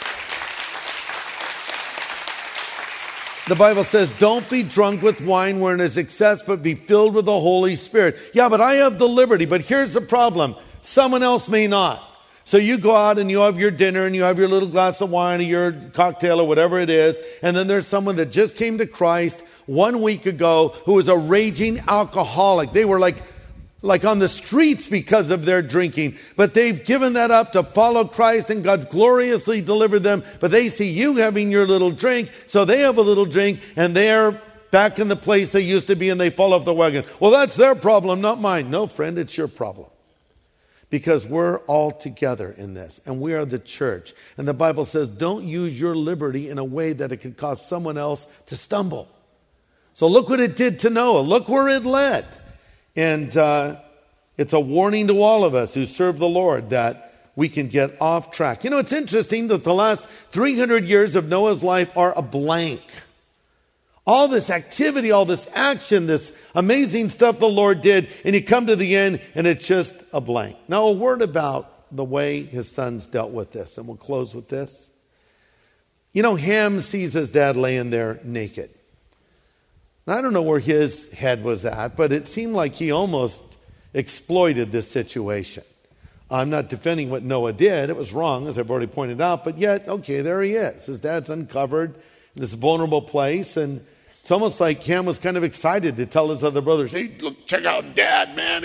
The Bible says, don't be drunk with wine wherein is excess, but be filled with the Holy Spirit. Yeah, but I have the liberty. But here's the problem. Someone else may not. So you go out and you have your dinner and you have your little glass of wine or your cocktail or whatever it is. And then there's someone that just came to Christ 1 week ago who was a raging alcoholic. They were like on the streets because of their drinking. But they've given that up to follow Christ, and God's gloriously delivered them. But they see you having your little drink, so they have a little drink, and they're back in the place they used to be, and they fall off the wagon. Well, that's their problem, not mine. No, friend, it's your problem. Because we're all together in this, and we are the church. And the Bible says, don't use your liberty in a way that it could cause someone else to stumble. So look what it did to Noah. Look where it led. And it's a warning to all of us who serve the Lord that we can get off track. It's interesting that the last 300 years of Noah's life are a blank. All this activity, all this action, this amazing stuff the Lord did, and you come to the end and it's just a blank. Now, a word about the way his sons dealt with this, and we'll close with this. Ham sees his dad laying there naked. I don't know where his head was at, but it seemed like he almost exploited this situation. I'm not defending what Noah did. It was wrong, as I've already pointed out, but yet, okay, there he is. His dad's uncovered in this vulnerable place, and It's almost like Ham was kind of excited to tell his other brothers, hey, look, check out Dad, man.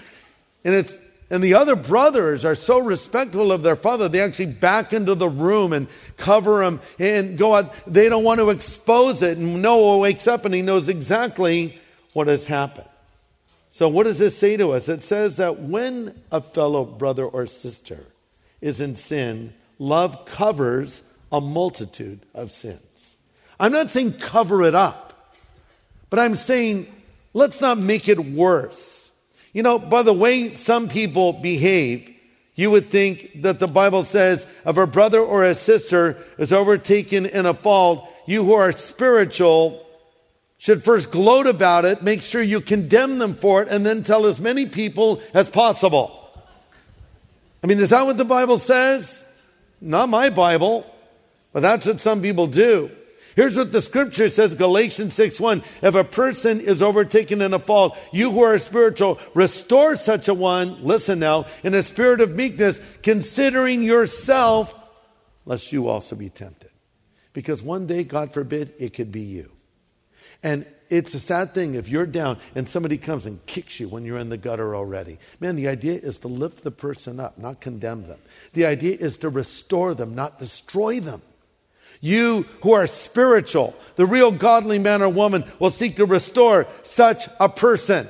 And the other brothers are so respectful of their father, they actually back into the room and cover him and go out. They don't want to expose it. And Noah wakes up and he knows exactly what has happened. So what does this say to us? It says that when a fellow brother or sister is in sin, love covers a multitude of sins. I'm not saying cover it up, but I'm saying let's not make it worse. You know, by the way some people behave, you would think that the Bible says if a brother or a sister is overtaken in a fault, you who are spiritual should first gloat about it, make sure you condemn them for it, and then tell as many people as possible. I mean, is that what the Bible says? Not my Bible, but that's what some people do. Here's what the scripture says, Galatians 6:1. If a person is overtaken in a fault, you who are spiritual, restore such a one, listen now, in a spirit of meekness, considering yourself, lest you also be tempted. Because one day, God forbid, it could be you. And it's a sad thing if you're down and somebody comes and kicks you when you're in the gutter already. Man, the idea is to lift the person up, not condemn them. The idea is to restore them, not destroy them. You who are spiritual, the real godly man or woman will seek to restore such a person.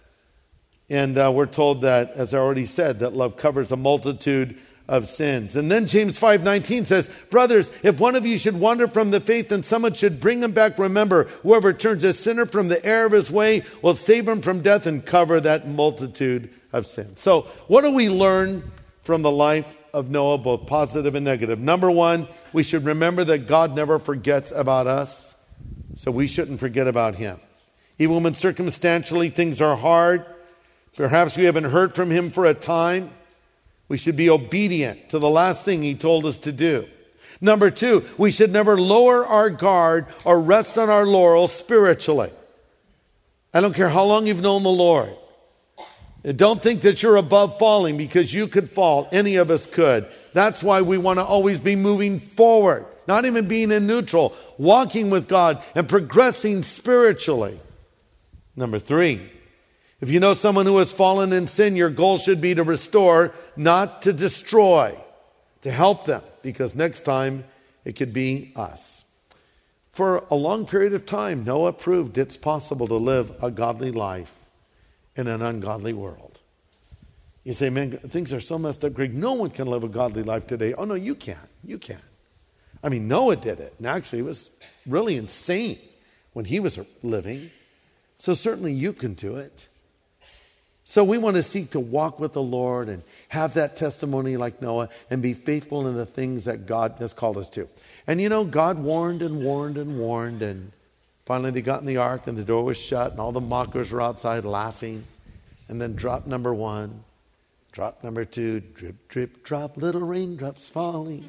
And we're told that, as I already said, that love covers a multitude of sins. And then James 5:19 says, brothers, if one of you should wander from the faith and someone should bring him back, remember, whoever turns a sinner from the error of his way will save him from death and cover that multitude of sins. So what do we learn from the life of Noah, both positive and negative? Number one, we should remember that God never forgets about us, so we shouldn't forget about him. Even when circumstantially things are hard, perhaps we haven't heard from him for a time, we should be obedient to the last thing he told us to do. Number two, we should never lower our guard or rest on our laurels spiritually. I don't care how long you've known the Lord. Don't think that you're above falling, because you could fall. Any of us could. That's why we want to always be moving forward, not even being in neutral, walking with God and progressing spiritually. Number three, if you know someone who has fallen in sin, your goal should be to restore, not to destroy, to help them, because next time it could be us. For a long period of time, Noah proved it's possible to live a godly life in an ungodly world. You say, man, things are so messed up, Greg. No one can live a godly life today. Oh, no, you can. You can. I mean, Noah did it. And actually, it was really insane when he was living. So certainly you can do it. So we want to seek to walk with the Lord and have that testimony like Noah and be faithful in the things that God has called us to. And you know, God warned and warned and warned, and finally they got in the ark and the door was shut and all the mockers were outside laughing. And then drop number one, drop number two, drip, drip, drop, little raindrops falling.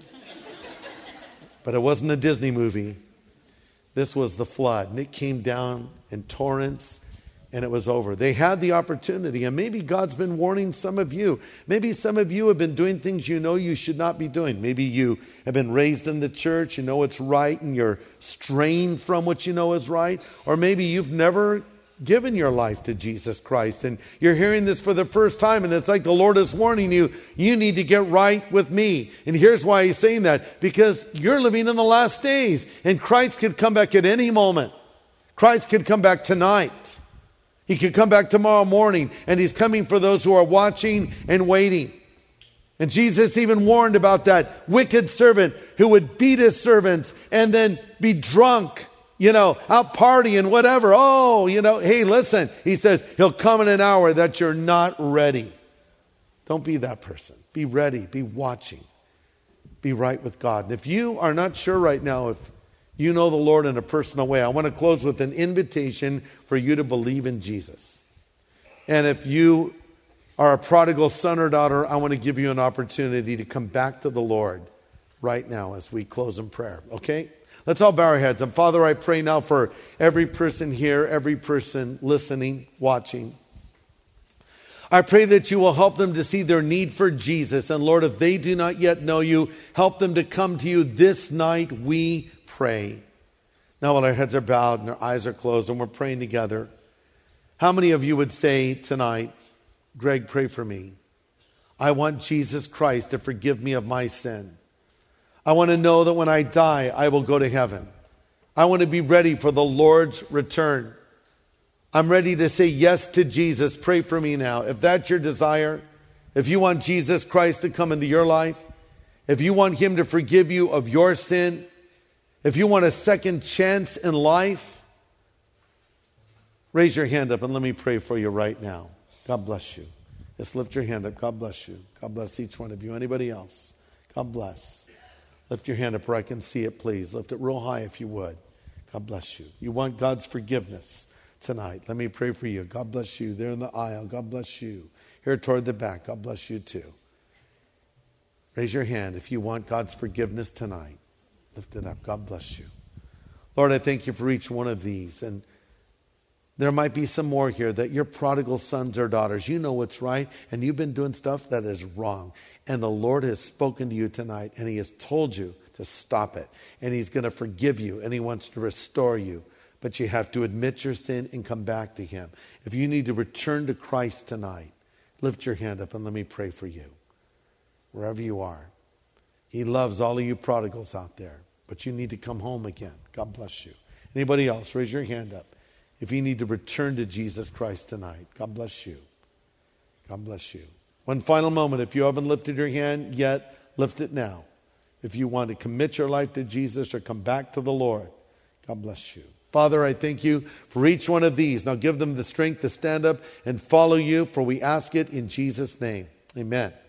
But it wasn't a Disney movie. This was the flood. And it came down in torrents and it was over. They had the opportunity, and maybe God's been warning some of you. Maybe some of you have been doing things you know you should not be doing. Maybe you have been raised in the church, you know it's right, and you're straying from what you know is right. Or maybe you've never given your life to Jesus Christ, and you're hearing this for the first time, and it's like the Lord is warning you, you need to get right with me. And here's why he's saying that, because you're living in the last days, and Christ could come back at any moment. Christ could come back tonight. He could come back tomorrow morning, and he's coming for those who are watching and waiting. And Jesus even warned about that wicked servant who would beat his servants and then be drunk, out partying, whatever. Hey, listen, he says he'll come in an hour that you're not ready. Don't be that person. Be ready, be watching, be right with God. And if you are not sure right now if you know the Lord in a personal way, I want to close with an invitation for you to believe in Jesus. And if you are a prodigal son or daughter, I want to give you an opportunity to come back to the Lord right now as we close in prayer, okay? Let's all bow our heads. And Father, I pray now for every person here, every person listening, watching. I pray that you will help them to see their need for Jesus. And Lord, if they do not yet know you, help them to come to you this night, we pray. Now while our heads are bowed and our eyes are closed and we're praying together, how many of you would say tonight, Greg, pray for me. I want Jesus Christ to forgive me of my sin. I want to know that when I die, I will go to heaven. I want to be ready for the Lord's return. I'm ready to say yes to Jesus. Pray for me now. If that's your desire, if you want Jesus Christ to come into your life, if you want Him to forgive you of your sin, if you want a second chance in life, raise your hand up and let me pray for you right now. God bless you. Just lift your hand up. God bless you. God bless each one of you. Anybody else? God bless. Lift your hand up where I can see it, please. Lift it real high if you would. God bless you. You want God's forgiveness tonight. Let me pray for you. God bless you. There in the aisle. God bless you. Here toward the back. God bless you too. Raise your hand if you want God's forgiveness tonight. Lift it up. God bless you. Lord, I thank you for each one of these. And there might be some more here that you're prodigal sons or daughters. You know what's right, and you've been doing stuff that is wrong. And the Lord has spoken to you tonight, and He has told you to stop it. And He's going to forgive you, and He wants to restore you. But you have to admit your sin and come back to Him. If you need to return to Christ tonight, lift your hand up and let me pray for you. Wherever you are. He loves all of you prodigals out there, but you need to come home again. God bless you. Anybody else? Raise your hand up. If you need to return to Jesus Christ tonight, God bless you. God bless you. One final moment. If you haven't lifted your hand yet, lift it now. If you want to commit your life to Jesus or come back to the Lord, God bless you. Father, I thank you for each one of these. Now give them the strength to stand up and follow you, for we ask it in Jesus' name. Amen.